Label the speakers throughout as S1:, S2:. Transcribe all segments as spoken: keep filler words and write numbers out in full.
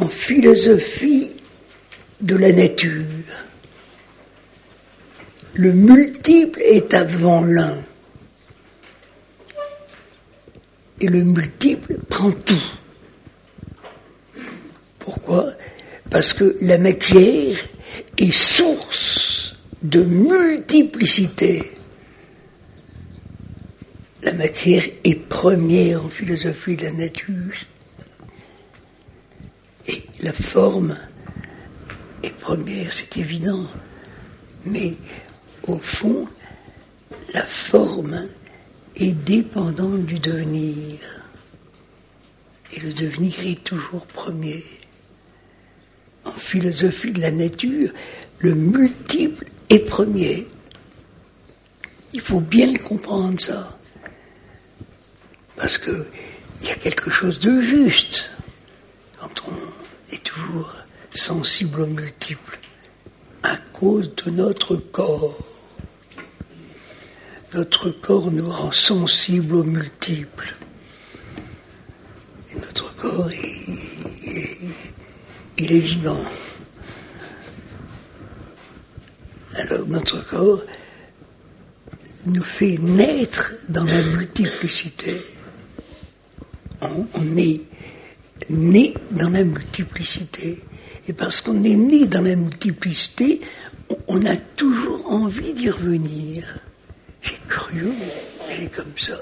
S1: en philosophie de la nature, le multiple est avant l'un. Et le multiple prend tout. Pourquoi ? Parce que la matière est source de multiplicité. La matière est première en philosophie de la nature. Et la forme est première, c'est évident. Mais au fond, la forme est dépendante du devenir. Et le devenir est toujours premier. En philosophie de la nature, le multiple est premier. Il faut bien le comprendre, ça. Parce qu'il y a quelque chose de juste quand on est toujours sensible au multiple, à cause de notre corps. Notre corps nous rend sensibles au multiple. Et notre corps, est, il, est, il est vivant. Alors notre corps nous fait naître dans la multiplicité. On, on est né dans la multiplicité. Et parce qu'on est né dans la multiplicité, on, on a toujours envie d'y revenir. C'est curieux, c'est comme ça.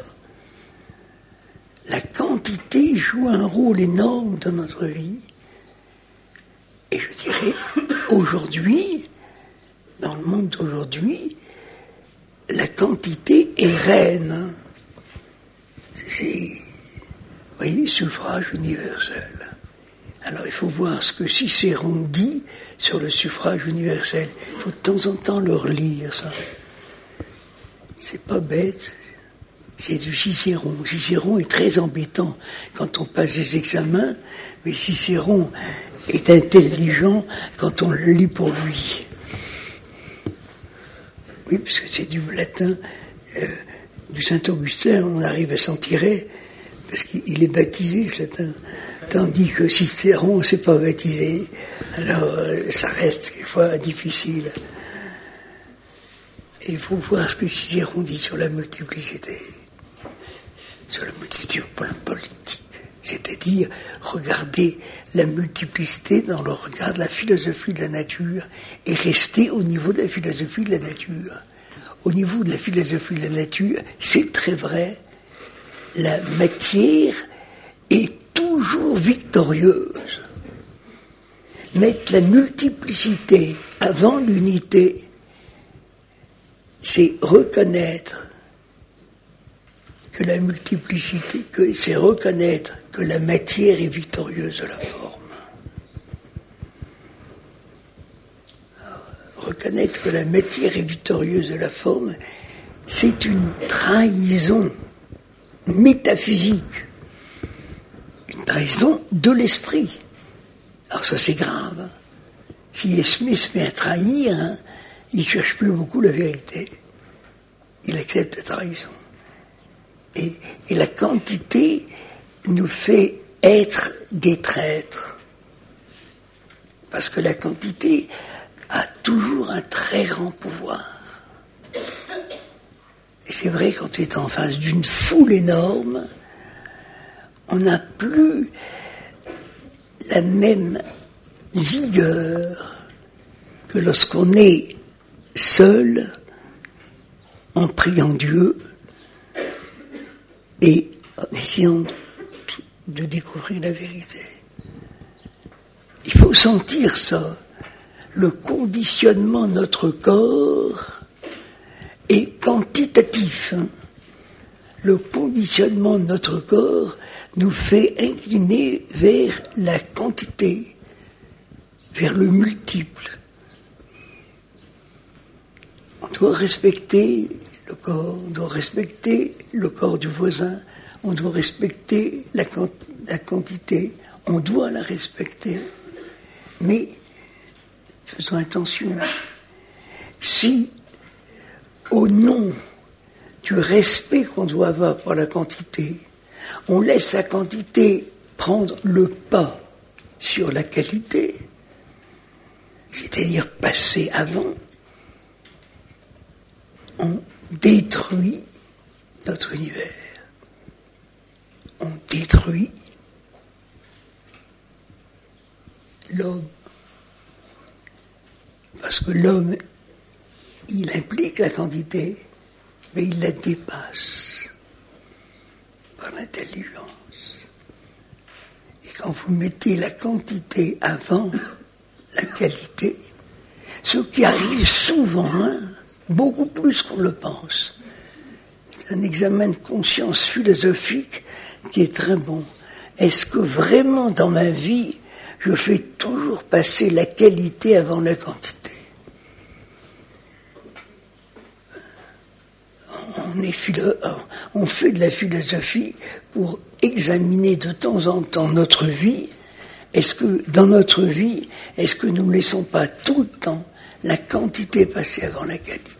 S1: La quantité joue un rôle énorme dans notre vie. Et je dirais, aujourd'hui, dans le monde d'aujourd'hui, la quantité est reine. C'est, vous voyez, suffrage universel. Alors il faut voir ce que Cicéron dit sur le suffrage universel. Il faut de temps en temps le relire, ça. C'est pas bête, c'est du Cicéron. Cicéron est très embêtant quand on passe des examens, mais Cicéron est intelligent quand on le lit pour lui. Oui, parce que c'est du latin, euh, du Saint-Augustin, on arrive à s'en tirer, parce qu'il est baptisé, ce latin. Tandis que Cicéron ne s'est pas baptisé, alors euh, ça reste quelquefois difficile. Et il faut voir ce que Cicéron dit sur la multiplicité, sur la multiplicité politique. C'est-à-dire, regarder la multiplicité dans le regard de la philosophie de la nature et rester au niveau de la philosophie de la nature. Au niveau de la philosophie de la nature, c'est très vrai, la matière est toujours victorieuse. Mettre la multiplicité avant l'unité, c'est reconnaître que la multiplicité, que c'est reconnaître que la matière est victorieuse de la forme. Alors, reconnaître que la matière est victorieuse de la forme, c'est une trahison métaphysique, une trahison de l'esprit. Alors ça c'est grave. Si Smith se met à trahir, hein, il ne cherche plus beaucoup la vérité. Il accepte la trahison. Et, et la quantité nous fait être des traîtres. Parce que la quantité a toujours un très grand pouvoir. Et c'est vrai, quand on est en face d'une foule énorme, on n'a plus la même vigueur que lorsqu'on est seul, en priant Dieu et en essayant de découvrir la vérité. Il faut sentir ça. Le conditionnement de notre corps est quantitatif. Le conditionnement de notre corps nous fait incliner vers la quantité, vers le multiple. On doit respecter le corps, on doit respecter le corps du voisin, on doit respecter la, quanti- la quantité, on doit la respecter. Mais faisons attention. Si, au nom du respect qu'on doit avoir pour la quantité, on laisse la quantité prendre le pas sur la qualité, c'est-à-dire passer avant, on détruit notre univers. On détruit l'homme. Parce que l'homme, il implique la quantité, mais il la dépasse par l'intelligence. Et quand vous mettez la quantité avant la qualité, ce qui arrive souvent, hein, beaucoup plus qu'on le pense, c'est un examen de conscience philosophique qui est très bon. Est-ce que vraiment dans ma vie, je fais toujours passer la qualité avant la quantité? On, est philo- on fait de la philosophie pour examiner de temps en temps notre vie. Est-ce que dans notre vie, est-ce que nous ne laissons pas tout le temps la quantité passer avant la qualité?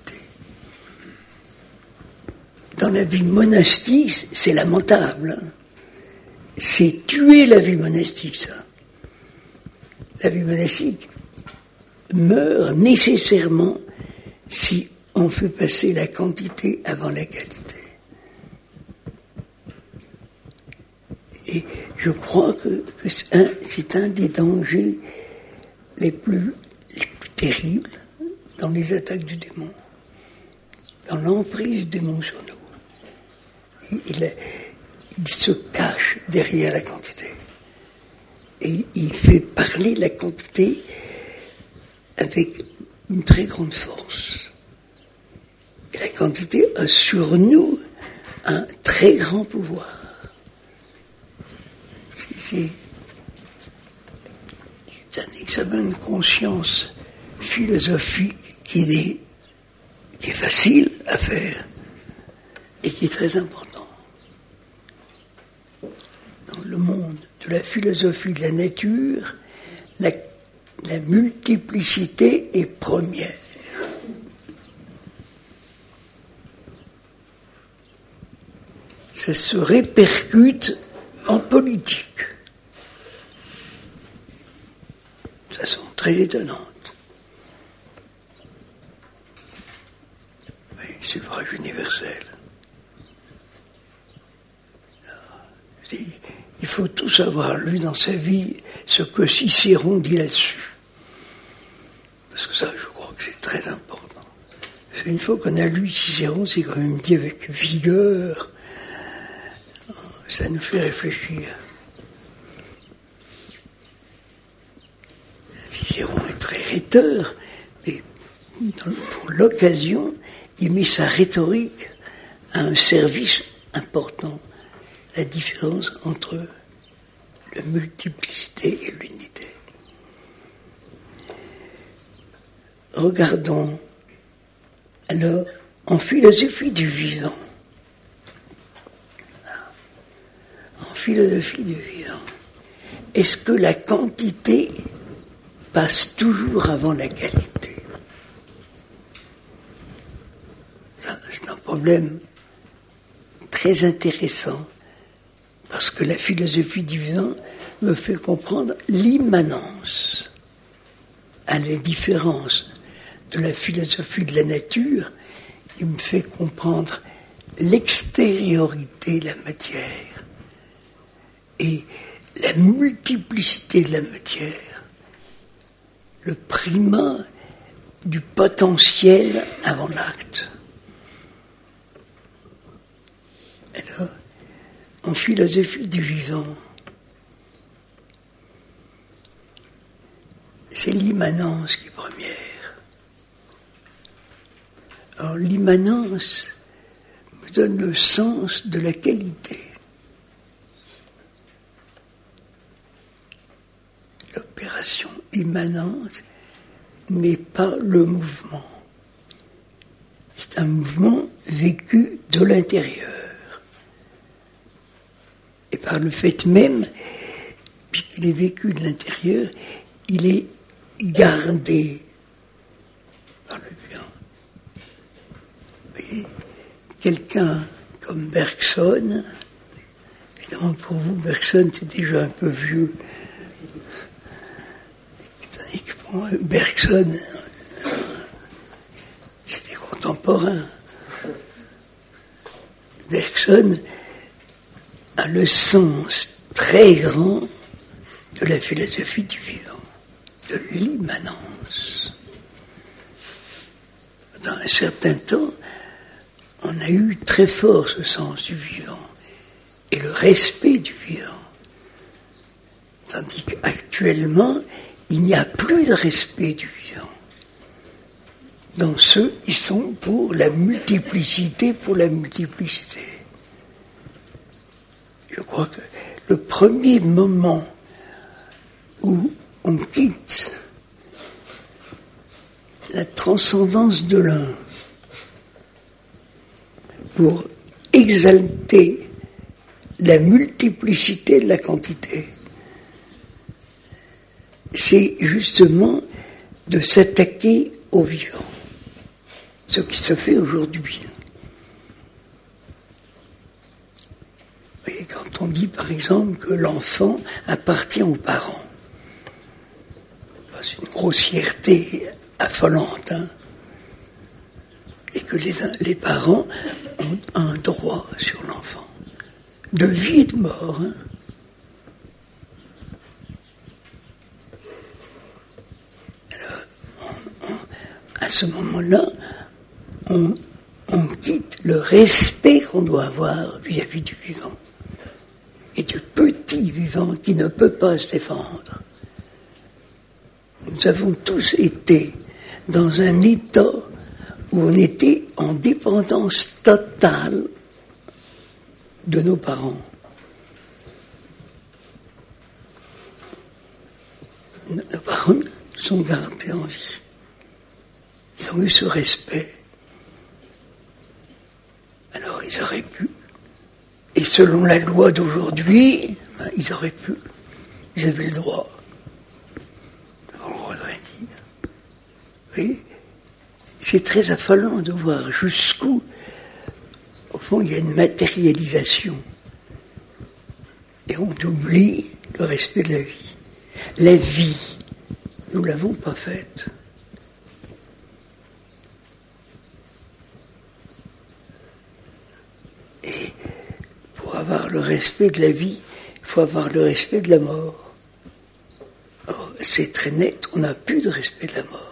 S1: Dans la vie monastique, c'est lamentable. Hein. C'est tuer la vie monastique, ça. La vie monastique meurt nécessairement si on fait passer la quantité avant la qualité. Et je crois que, que c'est, un, c'est un des dangers les plus, les plus terribles dans les attaques du démon, dans l'emprise du démon sur nous. Il, il se cache derrière la quantité. Et il fait parler la quantité avec une très grande force. Et la quantité a sur nous un très grand pouvoir. C'est, c'est un examen de conscience philosophique qui est, qui est facile à faire et qui est très important. Dans le monde de la philosophie de la nature, la, la multiplicité est première. Ça se répercute en politique de façon très étonnante. Oui, le suffrage universel. Il faut tous avoir lu dans sa vie ce que Cicéron dit là-dessus. Parce que ça, je crois que c'est très important. Parce qu'une fois qu'on a lu Cicéron, c'est quand même dit avec vigueur. Ça nous fait réfléchir. Cicéron est très rhéteur, mais pour l'occasion, il met sa rhétorique à un service important. La différence entre la multiplicité et l'unité. Regardons alors en philosophie du vivant. En philosophie du vivant, est-ce que la quantité passe toujours avant la qualité? Ça, c'est un problème très intéressant. Parce que la philosophie du vivant me fait comprendre l'immanence, à la différence de la philosophie de la nature, qui me fait comprendre l'extériorité de la matière et la multiplicité de la matière, le primat du potentiel avant l'acte. Alors, en philosophie du vivant, c'est l'immanence qui est première. Alors l'immanence me donne le sens de la qualité. L'opération immanente n'est pas le mouvement. C'est un mouvement vécu de l'intérieur. Et par le fait même, puisqu'il est vécu de l'intérieur, il est gardé par le vivant. Vous voyez, quelqu'un comme Bergson, évidemment pour vous, Bergson c'est déjà un peu vieux, Bon, Bergson, c'était contemporain. Bergson a le sens très grand de la philosophie du vivant, de l'immanence. Dans un certain temps, on a eu très fort ce sens du vivant et le respect du vivant. Tandis qu'actuellement, il n'y a plus de respect du vivant. Dans ceux qui sont pour la multiplicité, pour la multiplicité. Je crois que le premier moment où on quitte la transcendance de l'un pour exalter la multiplicité de la quantité, c'est justement de s'attaquer au vivant, ce qui se fait aujourd'hui. Et quand on dit par exemple que l'enfant appartient aux parents, c'est une grossièreté affolante, hein, et que les, les parents ont un droit sur l'enfant, de vie et de mort. Hein. Alors, on, on, à ce moment-là, on, on quitte le respect qu'on doit avoir vis-à-vis du vivant, et du petit vivant qui ne peut pas se défendre. Nous avons tous été dans un état où on était en dépendance totale de nos parents. Nos parents nous ont gardés en vie. Ils ont eu ce respect. Alors ils auraient pu. Et selon la loi d'aujourd'hui, ben, ils auraient pu. Ils avaient le droit. On voudrait dire. Oui. C'est très affolant de voir jusqu'où, au fond, il y a une matérialisation. Et on oublie le respect de la vie. La vie, nous ne l'avons pas faite. Et pour avoir le respect de la vie, il faut avoir le respect de la mort. Or, c'est très net, on n'a plus de respect de la mort.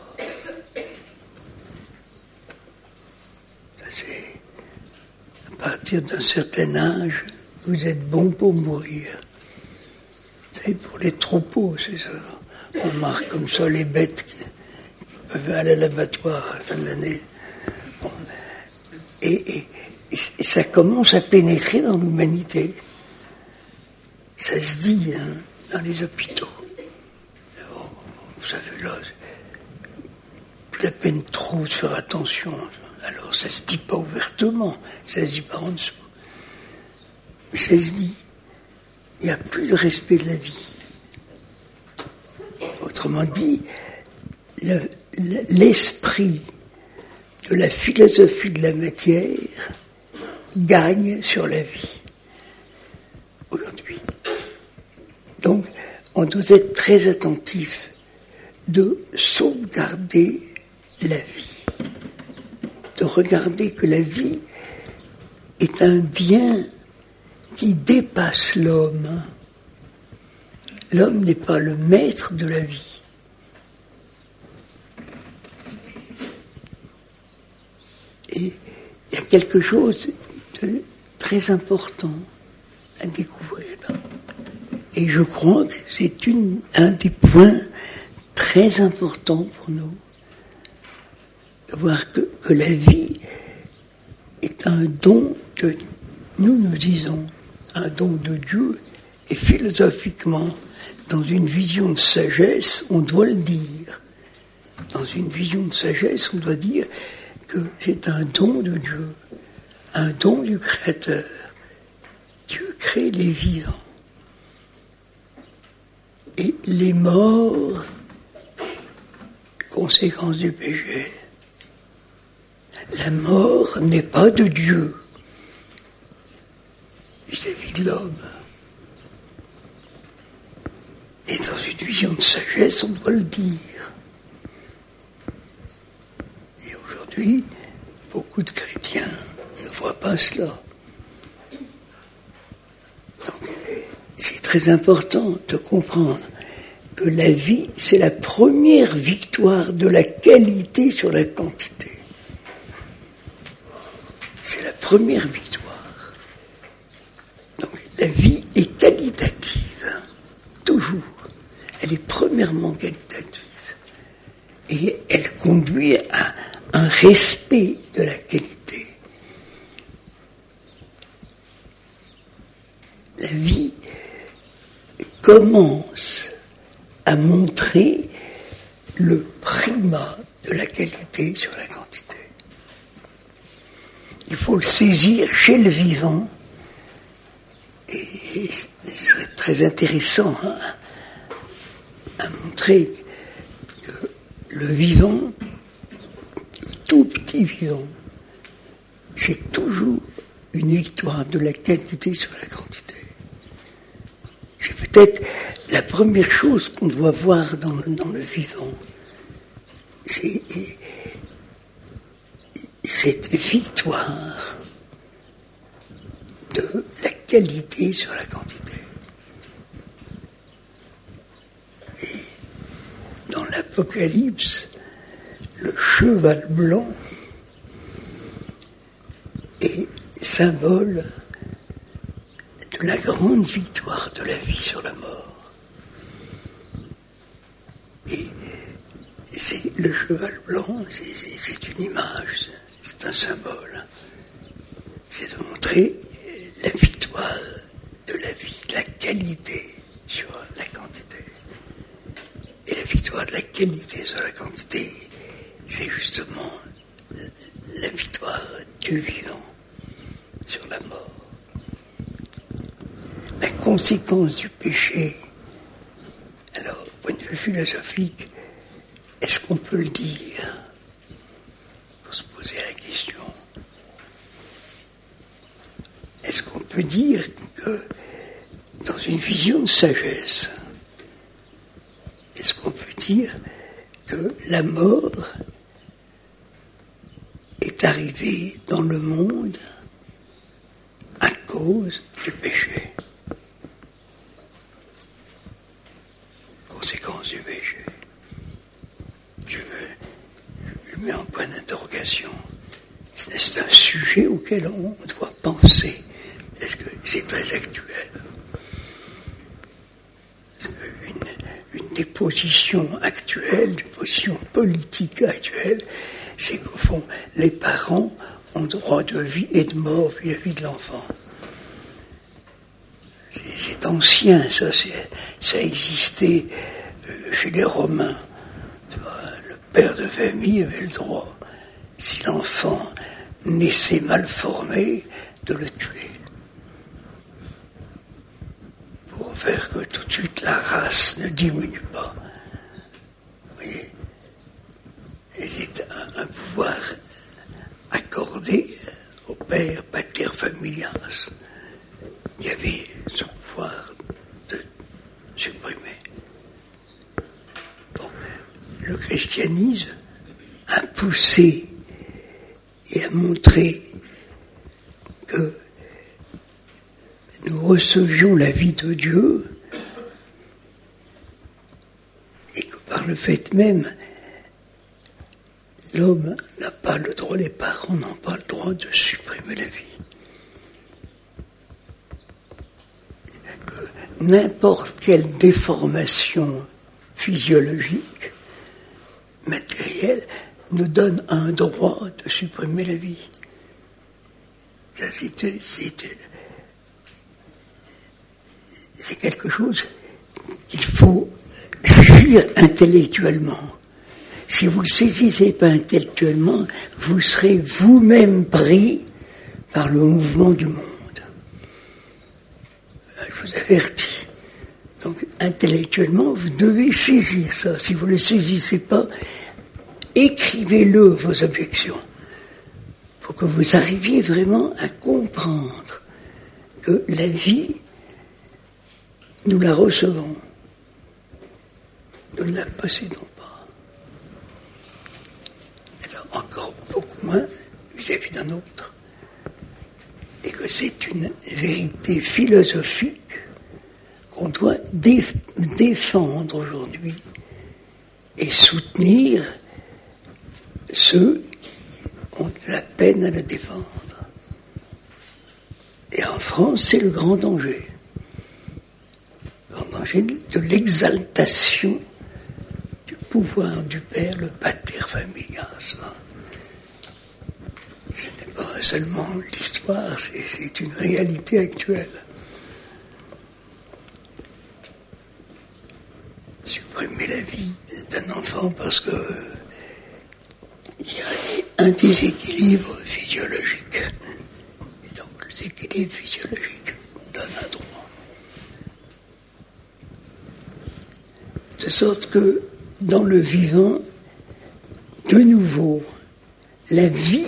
S1: C'est à partir d'un certain âge, vous êtes bon pour mourir. C'est pour les troupeaux, c'est ça. On marque comme ça les bêtes qui, qui peuvent aller à l'abattoir à la fin de l'année. Bon. Et, et, et ça commence à pénétrer dans l'humanité. Ça se dit hein, dans les hôpitaux. Bon, vous savez là, plus la peine trop de faire attention. Alors ça se dit pas ouvertement, ça se dit par en dessous. Mais ça se dit, il n'y a plus de respect de la vie. Autrement dit, le, le, l'esprit de la philosophie de la matière gagne sur la vie aujourd'hui. Donc, on doit être très attentif de sauvegarder la vie, de regarder que la vie est un bien qui dépasse l'homme. L'homme n'est pas le maître de la vie. Et il y a quelque chose de très important à découvrir là. Et je crois que c'est une, un des points très importants pour nous, de voir que, que la vie est un don que nous nous disons, un don de Dieu, et philosophiquement, dans une vision de sagesse, on doit le dire. Dans une vision de sagesse, on doit dire que c'est un don de Dieu, un don du Créateur. Dieu crée les vivants. Et les morts, conséquence du péché. La mort n'est pas de Dieu vis-à-vis de l'homme. Et dans une vision de sagesse, on doit le dire. aujourd'hui, beaucoup de chrétiens ne voient pas cela. Donc, c'est très important de comprendre que la vie, c'est la première victoire de la qualité sur la quantité. C'est la première victoire. Donc, la vie est qualitative, toujours. Elle est premièrement qualitative. Et elle conduit à un respect de la qualité. La vie commence à montrer le primat de la qualité sur la quantité. Il faut le saisir chez le vivant. Et ce serait très intéressant hein, à montrer que le vivant, le tout petit vivant, c'est toujours une victoire de la qualité sur la quantité. C'est peut-être la première chose qu'on doit voir dans le, dans le vivant. C'est cette victoire de la qualité sur la quantité. Et dans l'Apocalypse, le cheval blanc est symbole de la grande victoire de la vie sur la mort. Et c'est le cheval blanc, c'est, c'est, c'est une image, c'est un symbole. C'est de montrer la victoire de la vie, la qualité sur la quantité. Et la victoire de la qualité sur la quantité, c'est justement la victoire du vivant sur la mort. La conséquence du péché, alors, au point de vue philosophique, est-ce qu'on peut le dire? Pour se poser la question. Est-ce qu'on peut dire que, dans une vision de sagesse, est-ce qu'on peut dire que la mort est arrivée dans le monde à cause du péché? Conséquence du péché. Je, je mets en point d'interrogation. C'est un sujet auquel on doit penser. Est-ce que c'est très actuel? Parce qu'une une des positions actuelles, des positions politiques actuelles, c'est qu'au fond, les parents ont droit de vie et de mort vis-à-vis de l'enfant. C'est, c'est ancien, ça, c'est, ça existait euh, chez les Romains. Tu vois, le père de famille avait le droit, si l'enfant naissait mal formé, de le tuer. Pour faire que tout de suite la race ne diminue pas. Vous voyez? Et c'est un, un pouvoir accordé au père pater familias, qui avait ce pouvoir de supprimer. Bon, le christianisme a poussé et a montré que nous recevions la vie de Dieu et que par le fait même, l'homme n'a pas le droit, les parents n'ont pas le droit de supprimer la vie. Que n'importe quelle déformation physiologique, matérielle, nous donne un droit de supprimer la vie. Ça, c'est, c'est, c'est quelque chose qu'il faut saisir intellectuellement. Si vous ne saisissez pas intellectuellement, vous serez vous-même pris par le mouvement du monde. Je vous avertis. Donc, intellectuellement, vous devez saisir ça. Si vous ne le saisissez pas, écrivez-le, vos objections, pour que vous arriviez vraiment à comprendre que la vie, nous la recevons. Nous ne la possédons pas. Elle a encore beaucoup besoin vis-à-vis d'un autre. Et que c'est une vérité philosophique qu'on doit déf- défendre aujourd'hui et soutenir ceux qui ont de la peine à la défendre. Et en France, c'est le grand danger. Le grand danger de l'exaltation du pouvoir du père, le pater familias. Ce n'est pas seulement l'histoire, c'est, c'est une réalité actuelle. Supprimer la vie d'un enfant parce que il y a un déséquilibre physiologique. Et donc le déséquilibre physiologique donne un droit. De sorte que dans le vivant, de nouveau, la vie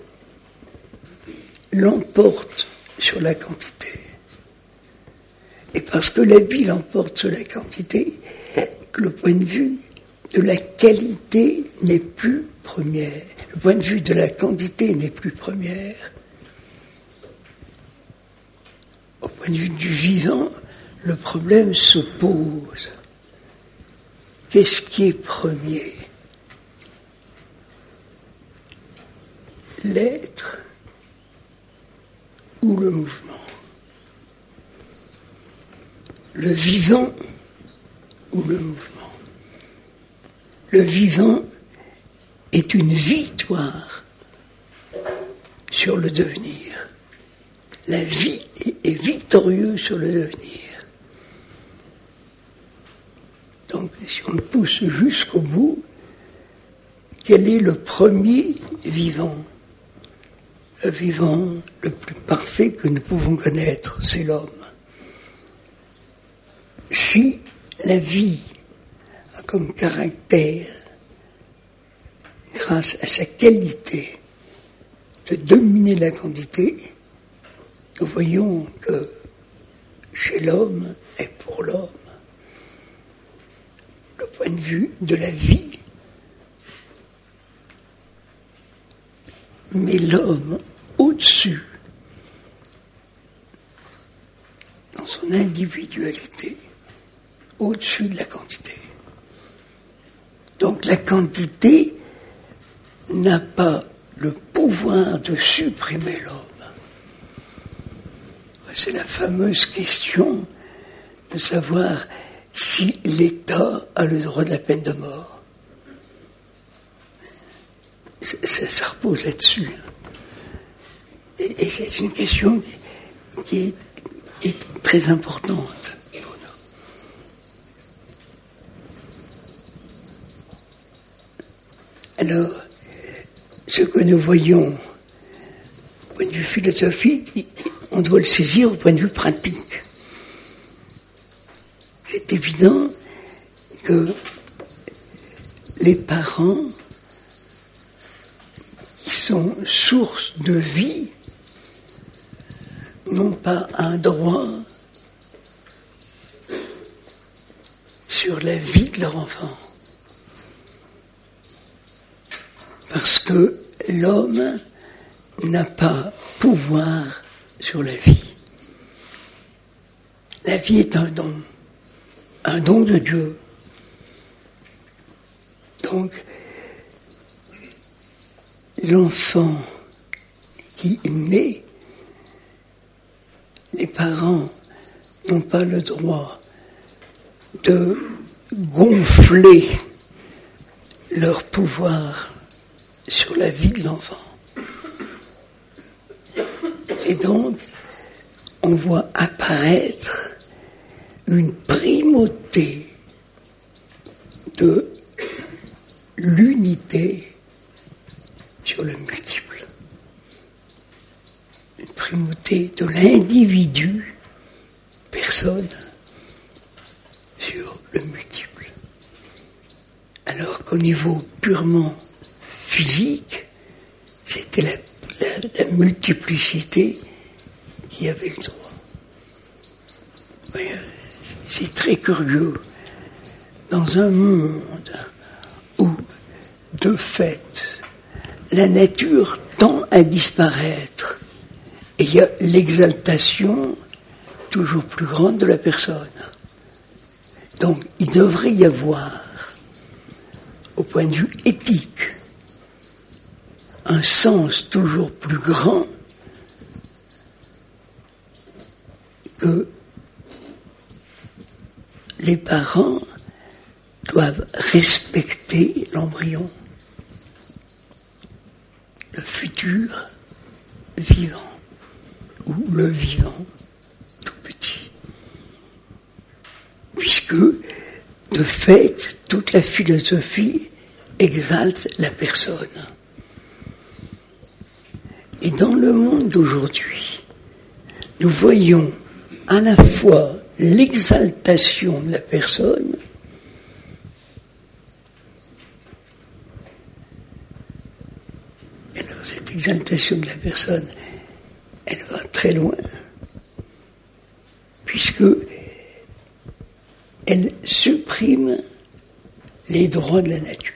S1: l'emporte sur la quantité. Et parce que la vie l'emporte sur la quantité, que le point de vue de la qualité n'est plus première. Le point de vue de la quantité n'est plus première. Au point de vue du vivant, le problème se pose. Qu'est-ce qui est premier ? L'être ou le mouvement ? Le vivant ou le mouvement ? Le vivant est une victoire sur le devenir. La vie est victorieuse sur le devenir. Donc, si on le pousse jusqu'au bout, quel est le premier vivant ? Le vivant le plus parfait que nous pouvons connaître, c'est l'homme. Si la vie a comme caractère, grâce à sa qualité, de dominer la quantité, nous voyons que chez l'homme et pour l'homme, le point de vue de la vie met l'homme au-dessus, dans son individualité, au-dessus de la quantité. Donc la quantité n'a pas le pouvoir de supprimer l'homme. C'est la fameuse question de savoir si l'État a le droit de la peine de mort. Ça, ça, ça repose là-dessus. Et, et c'est une question qui, qui, est, qui est très importante pour nous. Alors, ce que nous voyons au point de vue philosophique, on doit le saisir au point de vue pratique. C'est évident que les parents qui sont source de vie n'ont pas un droit sur la vie de leur enfant. Parce que l'homme n'a pas pouvoir sur la vie. La vie est un don, un don de Dieu. Donc, l'enfant qui naît, les parents n'ont pas le droit de gonfler leur pouvoir sur la vie de l'enfant. Et donc, on voit apparaître une primauté de l'unité sur le multiple. Une primauté de l'individu, personne, sur le multiple. Alors qu'au niveau purement physique, c'était la, la, la multiplicité qui avait le droit. Voyez, c'est très curieux. Dans un monde où, de fait, la nature tend à disparaître. Et il y a l'exaltation toujours plus grande de la personne. Donc, il devrait y avoir, au point de vue éthique, un sens toujours plus grand que les parents doivent respecter l'embryon, le futur vivant, ou le vivant tout petit. Puisque, de fait, toute la philosophie exalte la personne. Et dans le monde d'aujourd'hui, nous voyons à la fois l'exaltation de la personne et alors cette exaltation de la personne, elle va très loin, puisque elle supprime les droits de la nature.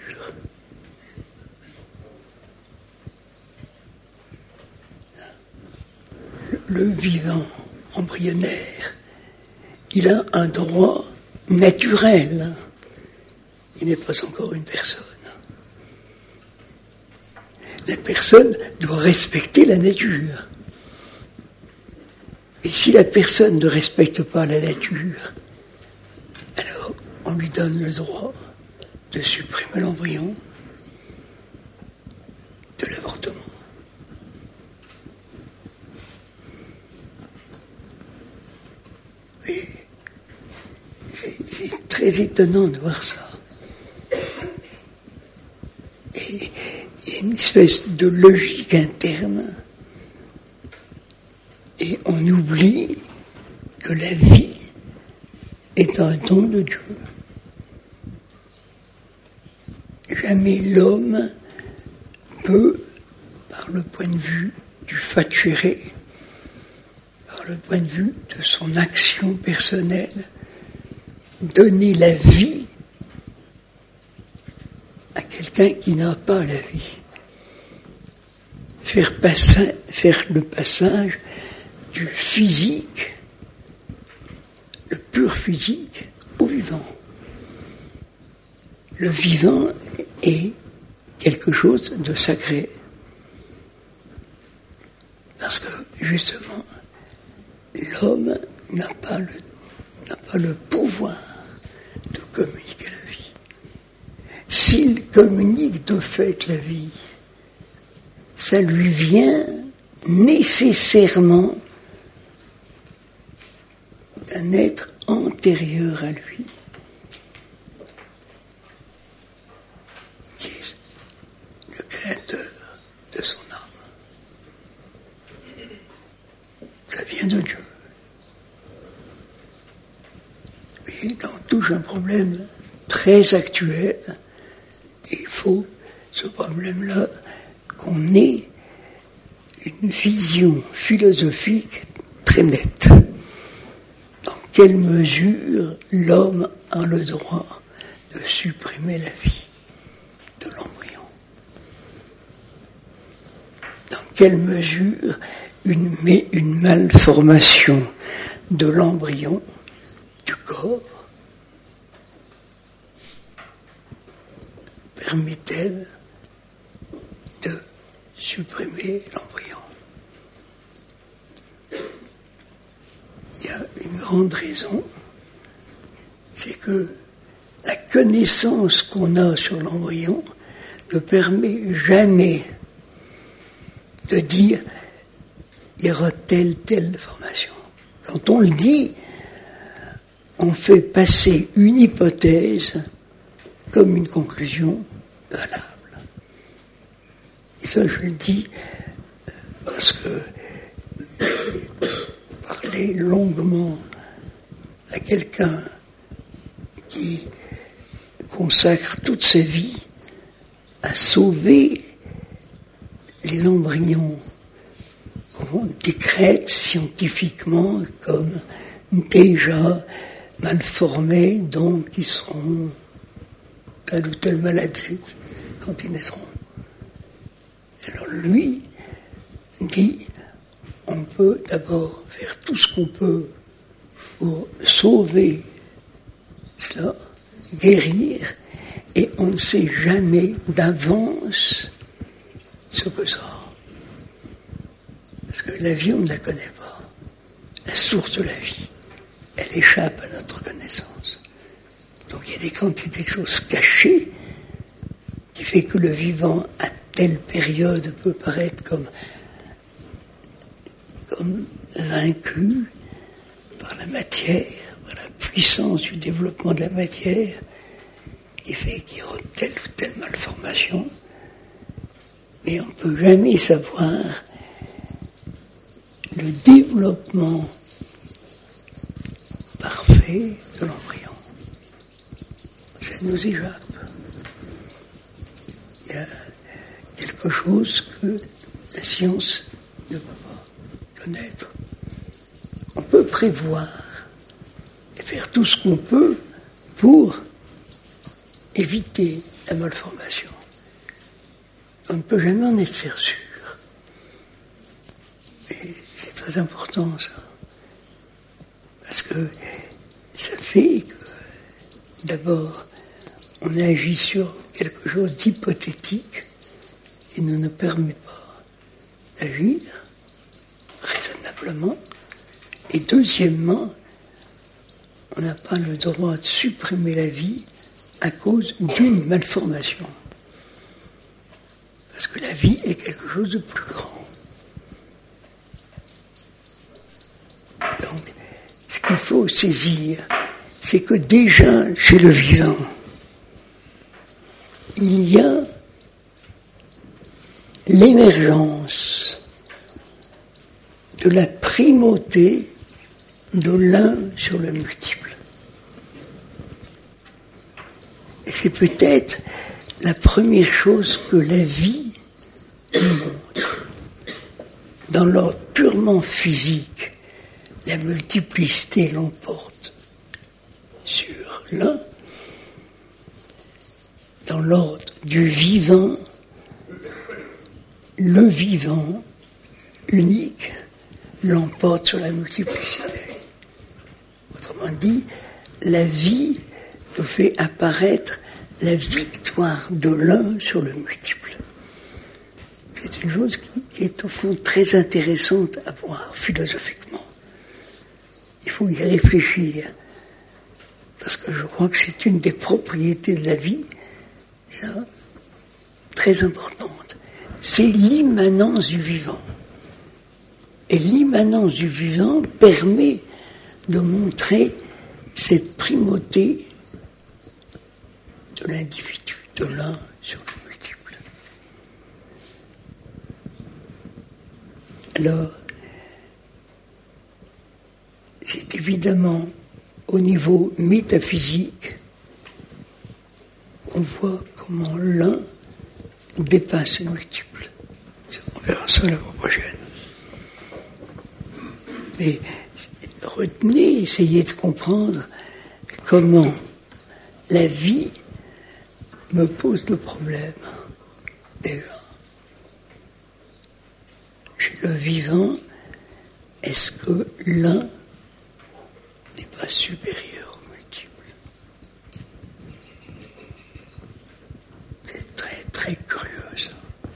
S1: Le vivant embryonnaire, il a un droit naturel. Il n'est pas encore une personne. La personne doit respecter la nature. Et si la personne ne respecte pas la nature, alors on lui donne le droit de supprimer l'embryon, de l'avortement. Et c'est, c'est très étonnant de voir ça. Et il y a une espèce de logique interne. Et on oublie que la vie est un don de Dieu. Jamais l'homme peut, par le point de vue du facere, par le point de vue de son action personnelle, donner la vie à quelqu'un qui n'a pas la vie. Faire, passer, faire le passage du physique, le pur physique, au vivant. Le vivant est quelque chose de sacré. Parce que, justement, l'homme n'a pas le, n'a pas le pouvoir de communiquer la vie. S'il communique de fait la vie, ça lui vient nécessairement d'un être antérieur à lui, qui est le créateur de son âme. Ça vient de Dieu. Et là, on touche un problème très actuel, et il faut, ce problème-là, qu'on ait une vision philosophique très nette. Dans quelle mesure l'homme a le droit de supprimer la vie de l'embryon? Dans quelle mesure une, une malformation de l'embryon, du corps, permet-elle de supprimer l'embryon? Il y a une grande raison, c'est que la connaissance qu'on a sur l'embryon ne permet jamais de dire il y aura telle, telle formation. Quand on le dit, on fait passer une hypothèse comme une conclusion valable. Et ça, je le dis parce que parler longuement à quelqu'un qui consacre toute sa vie à sauver les embryons qu'on décrète scientifiquement comme déjà mal formés, donc ils seront telle ou telle maladie quand ils naîtront. Alors lui dit, on peut d'abord faire tout ce qu'on peut pour sauver cela, guérir, et on ne sait jamais d'avance ce que ça. Parce que la vie, on ne la connaît pas. La source de la vie, elle échappe à notre connaissance. Donc il y a des quantités de choses cachées qui fait que le vivant, à telle période, peut paraître comme, comme vaincu par la matière, par la puissance du développement de la matière, qui fait qu'il y aura telle ou telle malformation, mais on ne peut jamais savoir le développement parfait de l'embryon. Ça nous échappe. Il y a quelque chose que la science ne peut pas connaître. On peut prévoir et faire tout ce qu'on peut pour éviter la malformation. On ne peut jamais en être sûr. Et c'est très important, ça. Parce que ça fait que, d'abord, on agit sur quelque chose d'hypothétique qui ne nous permet pas d'agir raisonnablement. Et deuxièmement, on n'a pas le droit de supprimer la vie à cause d'une malformation. Parce que la vie est quelque chose de plus grand. Donc, ce qu'il faut saisir, c'est que déjà, chez le vivant, il y a l'émergence de la primauté de l'un sur le multiple. Et c'est peut-être la première chose que la vie nous montre. Dans l'ordre purement physique, la multiplicité l'emporte sur l'un. Dans l'ordre du vivant, le vivant unique l'emporte sur la multiplicité. Autrement dit, la vie nous fait apparaître la victoire de l'un sur le multiple. C'est une chose qui, qui est au fond très intéressante à voir philosophiquement. Il faut y réfléchir, parce que je crois que c'est une des propriétés de la vie, ça, très importante. C'est l'immanence du vivant. Et l'immanence du vivant permet de montrer cette primauté de l'individu, de l'un sur le multiple. Alors, c'est évidemment au niveau métaphysique qu'on voit comment l'un dépasse le multiple. On verra ça la fois prochaine. Mais retenez, essayez de comprendre comment la vie me pose le problème, déjà. Chez le vivant, est-ce que l'un n'est pas supérieur au multiple? C'est très, très curieux, ça.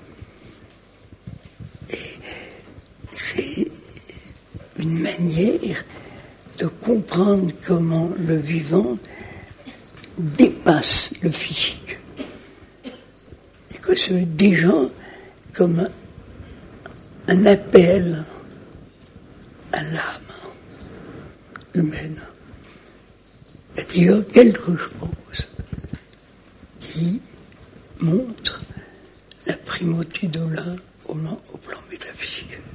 S1: Et c'est une manière de comprendre comment le vivant dépasse le physique. Et que c'est déjà comme un, un appel à l'âme humaine. Il y a déjà quelque chose qui montre la primauté de l'un au plan métaphysique.